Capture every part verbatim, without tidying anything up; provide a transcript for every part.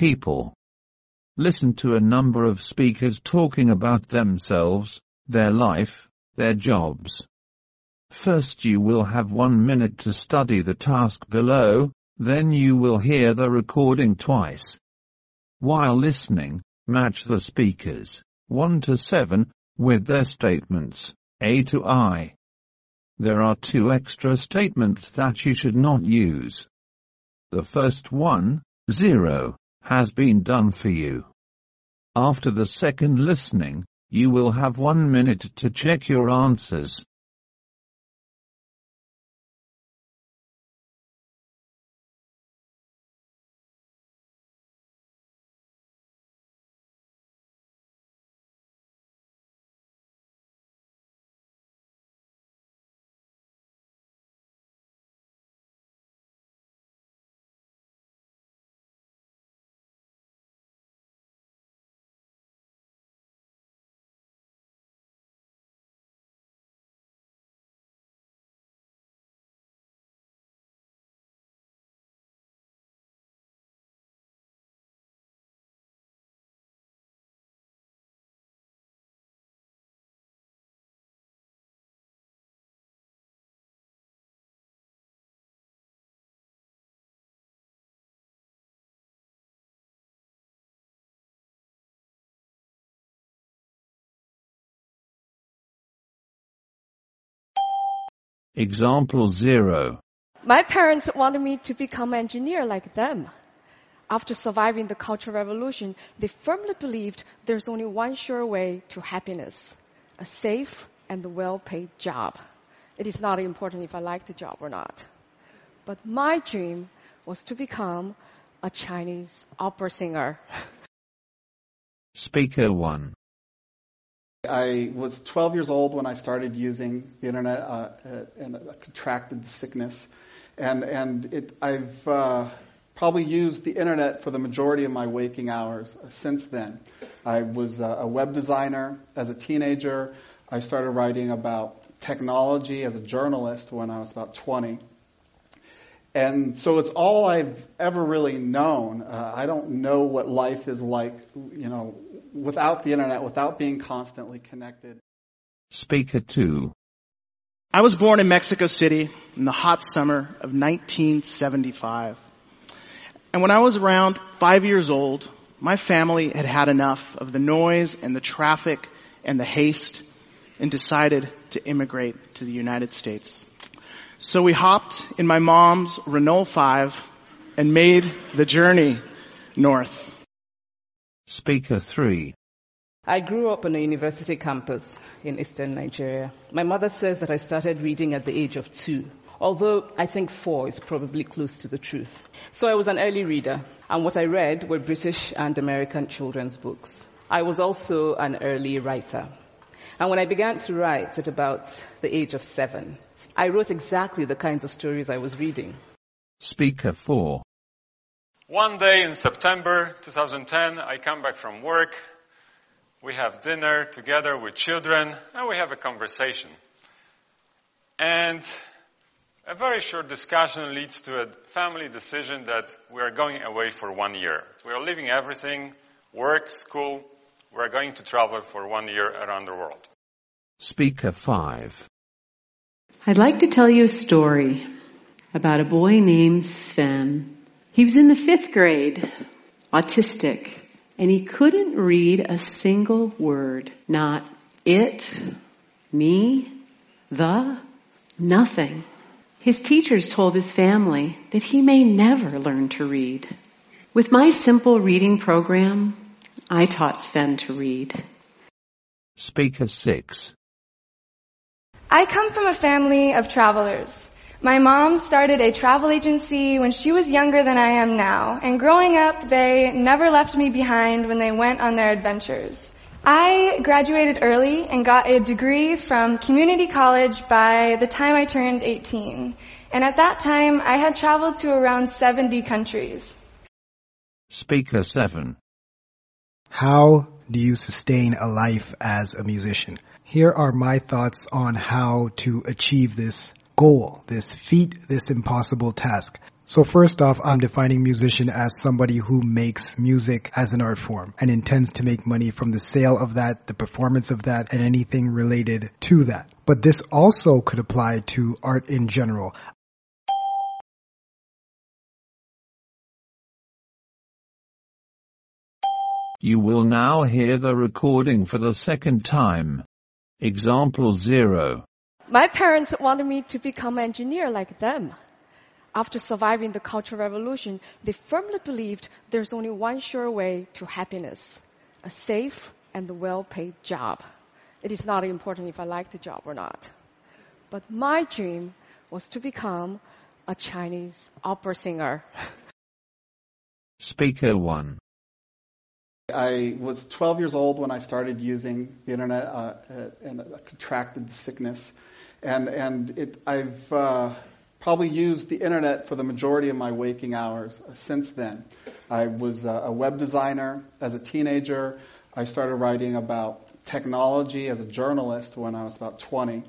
people. Listen to a number of speakers talking about themselves, their life, their jobs. First you will have one minute to study the task below, then you will hear the recording twice. While listening, match the speakers, one to seven, with their statements, A to I. There are two extra statements that you should not use. The first one, zero, has been done for you. After the second listening, you will have one minute to check your answers. Example zero. My parents wanted me to become an engineer like them. After surviving the Cultural Revolution, they firmly believed there's only one sure way to happiness, a safe and well-paid job. It is not important if I like the job or not. But my dream was to become a Chinese opera singer. Speaker one. I was twelve years old when I started using the internet uh, and I contracted the sickness. And, and it, I've uh, probably used the internet for the majority of my waking hours since then. I was a web designer as a teenager. I started writing about technology as a journalist when I was about twenty. And so it's all I've ever really known. Uh, I don't know what life is like, you know, without the internet, without being constantly connected. Speaker two. I was born in Mexico City in the hot summer of nineteen seventy-five. And when I was around five years old, my family had had enough of the noise and the traffic and the haste and decided to immigrate to the United States. So we hopped in my mom's Renault five and made the journey north. Speaker three. I grew up on a university campus in eastern Nigeria. My mother says that I started reading at the age of two, although I think four is probably close to the truth. So I was an early reader, and what I read were British and American children's books. I was also an early writer. And when I began to write at about the age of seven, I wrote exactly the kinds of stories I was reading. Speaker four. One day in September twenty ten, I come back from work. We have dinner together with children, and we have a conversation. And a very short discussion leads to a family decision that we are going away for one year. We are leaving everything, work, school. We are going to travel for one year around the world. Speaker five. I'd like to tell you a story about a boy named Sven. He was in the fifth grade, autistic, and he couldn't read a single word. Not it, me, the, nothing. His teachers told his family that he may never learn to read. With my simple reading program, I taught Sven to read. Speaker six. I come from a family of travelers. My mom started a travel agency when she was younger than I am now, and growing up, they never left me behind when they went on their adventures. I graduated early and got a degree from community college by the time I turned eighteen. And at that time, I had traveled to around seventy countries. Speaker seven. How do you sustain a life as a musician? Here are my thoughts on how to achieve this goal, this feat, this impossible task. So first off, I'm defining musician as somebody who makes music as an art form and intends to make money from the sale of that, the performance of that, and anything related to that. But this also could apply to art in general. You will now hear the recording for the second time. Example zero. My parents wanted me to become an engineer like them. After surviving the Cultural Revolution, they firmly believed there's only one sure way to happiness, a safe and well-paid job. It is not important if I like the job or not. But my dream was to become a Chinese opera singer. Speaker one. I was twelve years old when I started using the internet, uh, and I contracted the sickness. And, and it, I've uh, probably used the internet for the majority of my waking hours since then. I was a web designer as a teenager. I started writing about technology as a journalist when I was about twenty.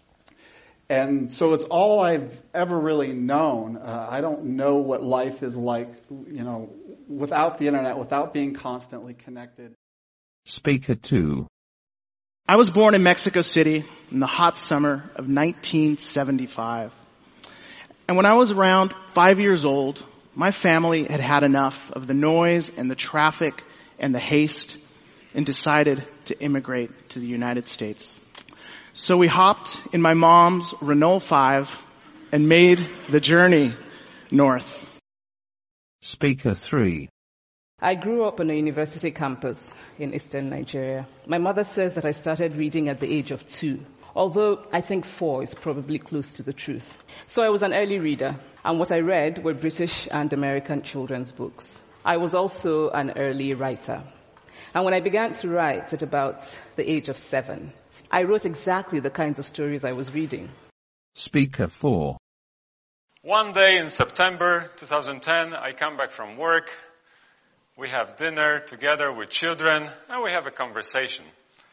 And so it's all I've ever really known. Uh, I don't know what life is like, you know, without the internet, without being constantly connected. Speaker two. I was born in Mexico City in the hot summer of nineteen seventy-five. And when I was around five years old, my family had had enough of the noise and the traffic and the haste and decided to immigrate to the United States. So we hopped in my mom's Renault five and made the journey north. Speaker three. I grew up on a university campus in eastern Nigeria. My mother says that I started reading at the age of two, although I think four is probably close to the truth. So I was an early reader, and what I read were British and American children's books. I was also an early writer. And when I began to write at about the age of seven, I wrote exactly the kinds of stories I was reading. Speaker four. One day in September twenty ten, I come back from work. We have dinner together with children, and we have a conversation.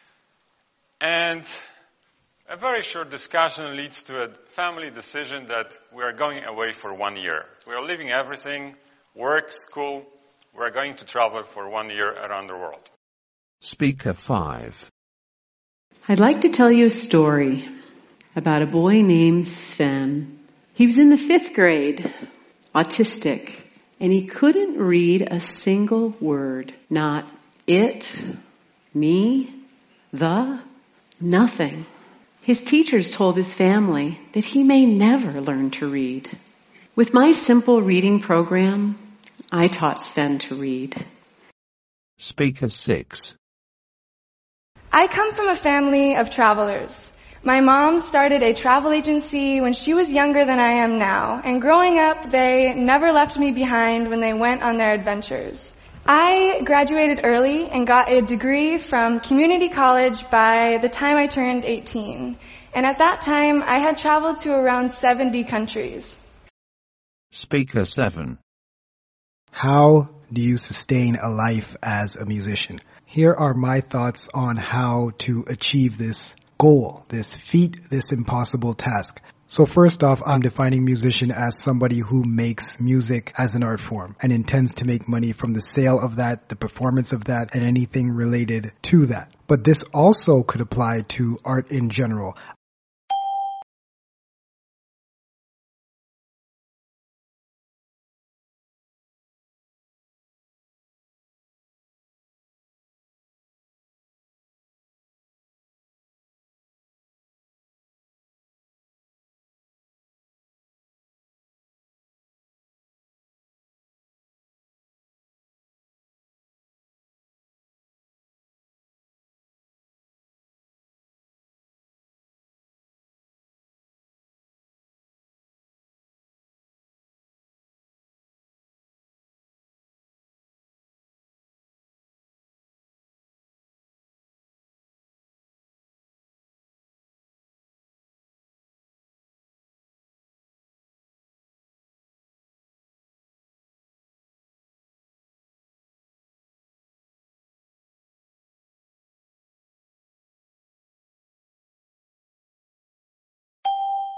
And a very short discussion leads to a family decision that we are going away for one year. We are leaving everything, work, school. We are going to travel for one year around the world. Speaker five. I'd like to tell you a story about a boy named Sven. He was in the fifth grade, autistic, and he couldn't read a single word. Not it, me, the, nothing. His teachers told his family that he may never learn to read. With my simple reading program, I taught Sven to read. Speaker six. I come from a family of travelers. My mom started a travel agency when she was younger than I am now, and growing up, they never left me behind when they went on their adventures. I graduated early and got a degree from community college by the time I turned eighteen. And at that time, I had traveled to around seventy countries. Speaker seven. How do you sustain a life as a musician? Here are my thoughts on how to achieve this goal, this feat, this impossible task. So first off, I'm defining musician as somebody who makes music as an art form and intends to make money from the sale of that, the performance of that, and anything related to that. But this also could apply to art in general.